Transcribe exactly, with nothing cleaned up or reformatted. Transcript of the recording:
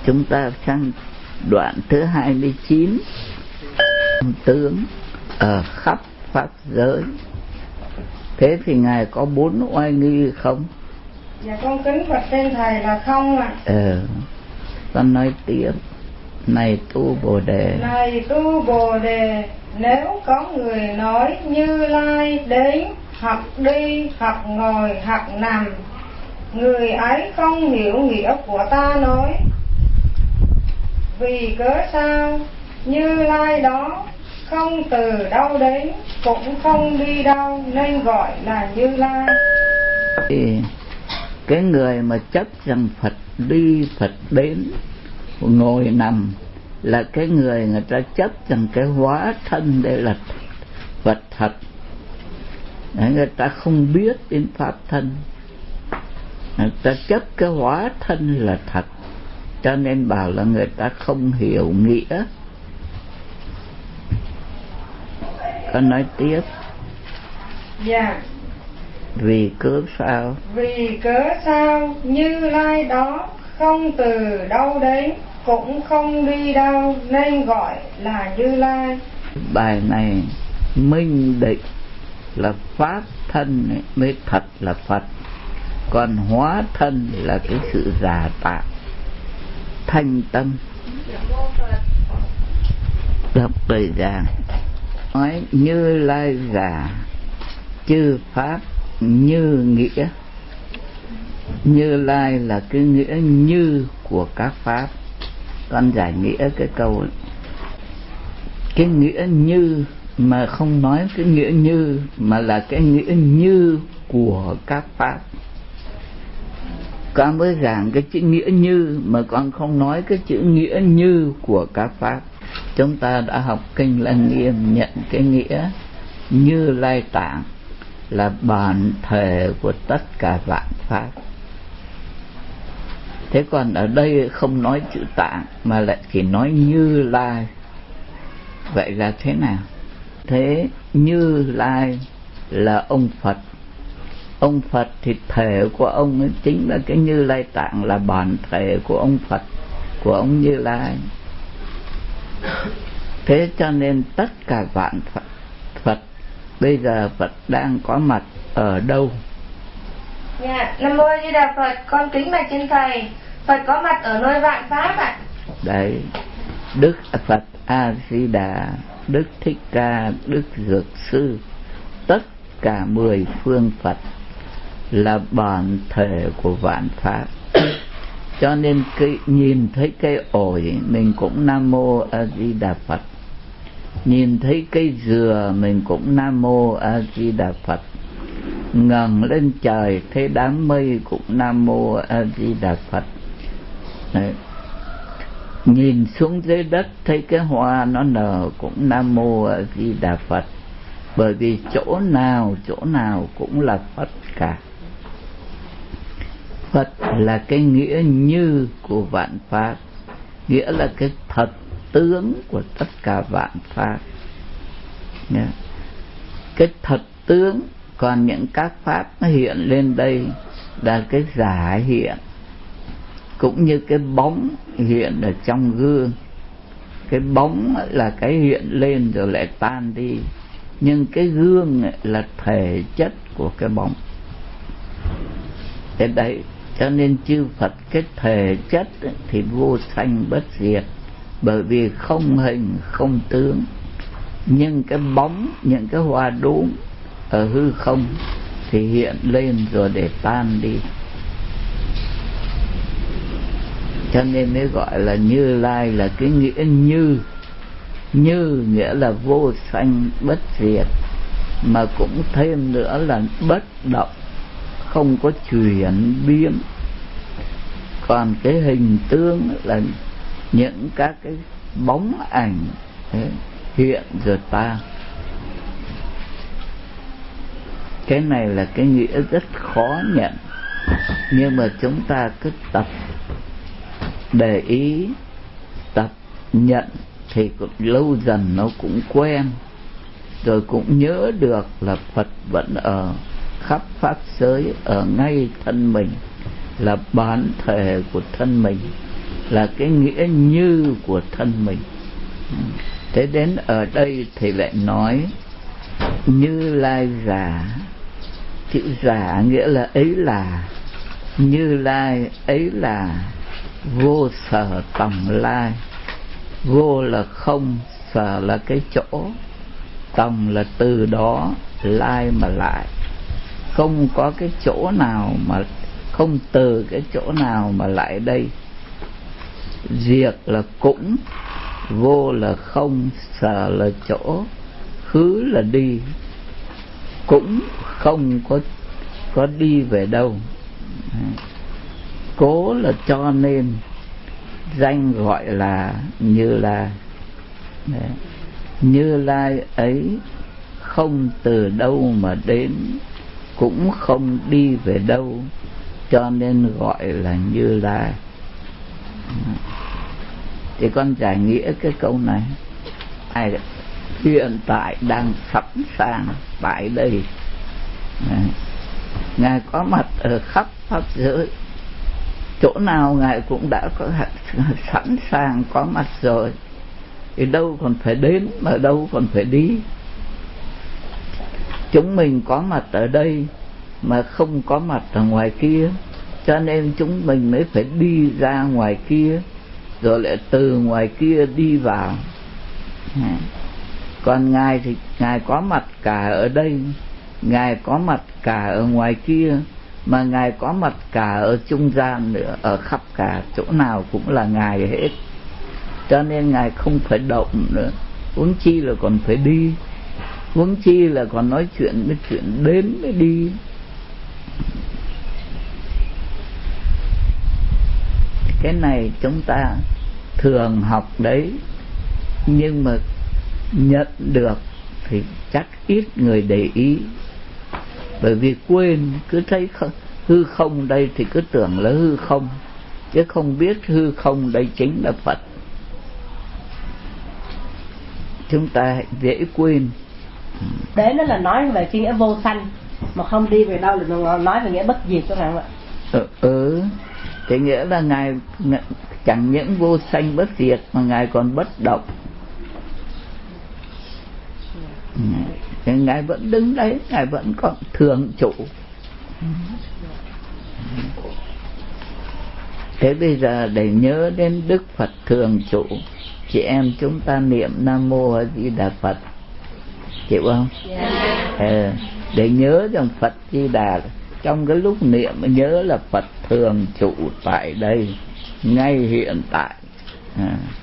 Chúng ta sang đoạn thứ hai mươi chín. Tướng ở khắp pháp giới. Thế thì Ngài có bốn oai nghi không? Dạ con kính bạch trên Thầy là không ạ. À. Ờ, con nói tiếp. Này tu Bồ Đề. Này tu Bồ Đề, nếu có người nói Như Lai đến, hoặc đi, hoặc ngồi, hoặc nằm, người ấy không hiểu nghĩa của ta nói. Vì cớ sao? Như Lai đó không từ đâu đến, cũng không đi đâu, nên gọi là Như Lai. Cái người mà chấp rằng Phật đi, Phật đến, ngồi nằm là cái người người ta chấp rằng cái hóa thân đây là vật thật. Đấy, người ta không biết đến pháp thân, người ta chấp cái hóa thân là thật, cho nên bảo là người ta không hiểu nghĩa. Con nói tiếp. Dạ. Vì cớ sao? Vì cớ sao? Như Lai đó không từ đâu đến, cũng không đi đâu, nên gọi là Như Lai. Bài này minh định là pháp thân ấy, mới thật là Phật, còn hóa thân là cái sự giả tạo thanh tâm. Đọc lời giảng nói Như Lai giả chư pháp như nghĩa. Như Lai là cái nghĩa như của các pháp. Con giải nghĩa cái câu ấy. Cái nghĩa như mà không nói cái nghĩa như, mà là cái nghĩa như của các pháp. Con mới giảng cái chữ nghĩa như mà con không nói cái chữ nghĩa như của các pháp. Chúng ta đã học kinh Lăng Nghiêm nhận cái nghĩa Như Lai Tạng là bản thể của tất cả vạn pháp. Thế còn ở đây không nói chữ tạng mà lại chỉ nói Như Lai. Vậy là thế nào? Thế Như Lai là ông Phật. Ông Phật thì thể của ông ấy chính là cái Như Lai Tạng, là bản thể của ông Phật, của ông Như Lai. Thế cho nên tất cả vạn Phật, Phật bây giờ Phật đang có mặt ở đâu? Dạ, Nam Mô Di Đà Phật, con kính bạch trên Thầy, Phật có mặt ở nơi vạn pháp ạ. Đấy, Đức Phật A Di Đà, Đức Thích Ca, Đức Dược Sư, tất cả mười phương Phật là bản thể của vạn pháp. Cho nên cái nhìn thấy cây ổi mình cũng Nam Mô A Di Đà Phật, nhìn thấy cây dừa mình cũng Nam Mô A Di Đà Phật, ngẩng lên trời thấy đám mây cũng Nam Mô A Di Đà Phật. Đấy. Nhìn xuống dưới đất thấy cái hoa nó nở cũng Nam Mô A Di Đà Phật. Bởi vì chỗ nào chỗ nào cũng là Phật cả. Phật là cái nghĩa như của vạn pháp, nghĩa là cái thật tướng của tất cả vạn pháp. Cái thật tướng, còn những các pháp nó hiện lên đây là cái giả hiện. Cũng như cái bóng hiện ở trong gương, cái bóng là cái hiện lên rồi lại tan đi, nhưng cái gương là thể chất của cái bóng. Thế đấy, cho nên chư Phật cái thể chất thì vô sanh bất diệt, bởi vì không hình không tướng. Nhưng cái bóng, những cái hoa đốm ở hư không thì hiện lên rồi để tan đi. Cho nên mới gọi là Như Lai là cái nghĩa như. Như nghĩa là vô sanh bất diệt, mà cũng thêm nữa là bất động, không có chuyển biến. Còn cái hình tướng là những các cái bóng ảnh đấy, hiện rồi ta. Cái này là cái nghĩa rất khó nhận, nhưng mà chúng ta cứ tập để ý, tập nhận thì cũng lâu dần nó cũng quen, rồi cũng nhớ được là Phật vẫn ở khắp pháp giới, ở ngay thân mình, là bản thể của thân mình. là cái nghĩa như của thân mình. Thế đến ở đây thì lại nói Như Lai giả. Chữ giả nghĩa là ấy là, Như Lai ấy là vô sở tòng lai. Vô là không, sở là cái chỗ, tòng là từ đó, lai mà lại. Không có cái chỗ nào mà, không từ cái chỗ nào mà lại đây. Diệt là cũng, vô là không, sở là chỗ, khứ là đi. Cũng không có có đi về đâu. Cố là cho nên, danh gọi là Như Lai. Đấy. Như Lai ấy không từ đâu mà đến, cũng không đi về đâu, cho nên gọi là Như Lai. Thì con giải nghĩa cái câu này. Ai hiện tại đang sẵn sàng tại đây. Đấy. Ngài có mặt ở khắp pháp giới, chỗ nào Ngài cũng đã có sẵn sàng có mặt rồi, thì đâu còn phải đến mà đâu còn phải đi. Chúng mình có mặt ở đây mà không có mặt ở ngoài kia, cho nên chúng mình mới phải đi ra ngoài kia, rồi lại từ ngoài kia đi vào. Còn Ngài thì Ngài có mặt cả ở đây, Ngài có mặt cả ở ngoài kia, mà Ngài có mặt cả ở trung gian nữa, ở khắp cả chỗ nào cũng là Ngài hết. Cho nên Ngài không phải động nữa, huống chi là còn phải đi, huống chi là còn nói chuyện với chuyện đến mới đi. Cái này chúng ta thường học đấy, nhưng mà nhận được thì chắc ít người để ý. Bởi vì quên, cứ thấy hư không đây thì cứ tưởng là hư không, chứ không biết hư không đây chính là Phật. Chúng ta dễ quên. Đấy nó là nói về cái nghĩa vô sanh, mà không đi về đâu là nói về nghĩa bất diệt các bạn ạ. Ừ, ừ. Cái nghĩa là Ngài chẳng những vô sanh bất diệt mà Ngài còn bất động. Thì Ngài vẫn đứng đấy, Ngài vẫn còn thường trụ. Thế bây giờ để nhớ đến Đức Phật thường trụ, chị em chúng ta niệm Nam Mô A Di Đà Phật, chịu không? Yeah. À, để nhớ rằng Phật Di Đà, trong cái lúc niệm nhớ là Phật thường trụ tại đây, ngay hiện tại. À.